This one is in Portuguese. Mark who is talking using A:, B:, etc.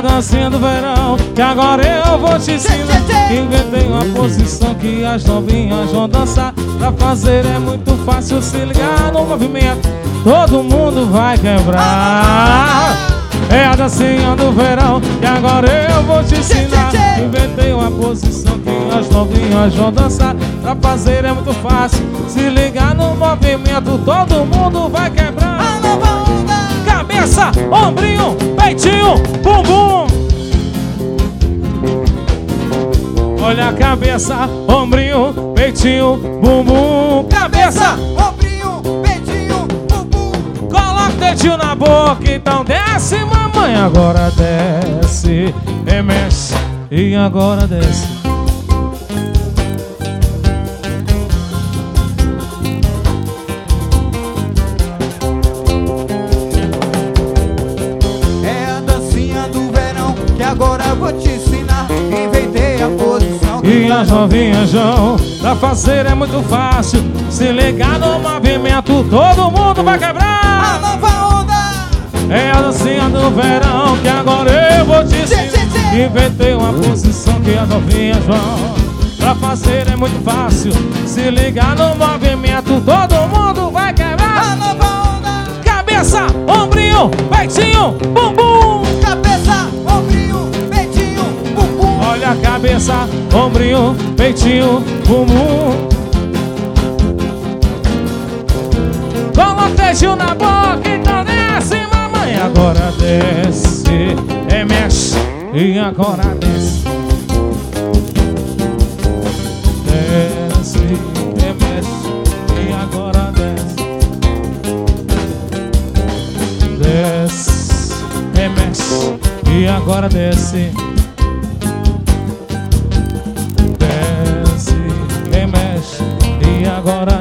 A: dancinha do verão, que agora eu vou te ensinar. Inventei uma posição que as novinhas vão dançar. Pra fazer é muito fácil, se ligar no movimento, todo mundo vai quebrar. É a dancinha do verão, que agora eu vou te ensinar. Inventei uma posição que as novinhas vão dançar. Pra fazer é muito fácil, se ligar no movimento, todo mundo vai quebrar. Cabeça, ombrinho, peitinho, bumbum. Olha a cabeça, ombrinho, peitinho, bumbum. Cabeça,
B: ombrinho, peitinho, bumbum.
A: Coloca o dedinho na boca, então desce, mamãe. Agora desce, mexe, e agora desce.
B: Agora eu vou te ensinar. Inventei a posição
A: e as novinhas vão. Pra fazer é muito fácil, se ligar no movimento, todo mundo vai quebrar.
B: A nova onda
A: é a dancinha do verão, que agora eu vou te ensinar. Inventei uma posição que as novinhas vão. Pra fazer é muito fácil, se ligar no movimento, todo mundo vai quebrar.
B: A nova onda.
A: Cabeça, ombrinho, peitinho, bumbum.
B: Cabeça, ombrinho, peitinho, bumbum.
A: Olha a cabeça, ombrinho, peitinho, bumbum. Coloca o dedinho na boca, então desce, mamãe. Agora desce, mexe, e agora desce. Desce, mexe, e agora desce. Desce, mexe, e agora desce. Desce, mexe, e agora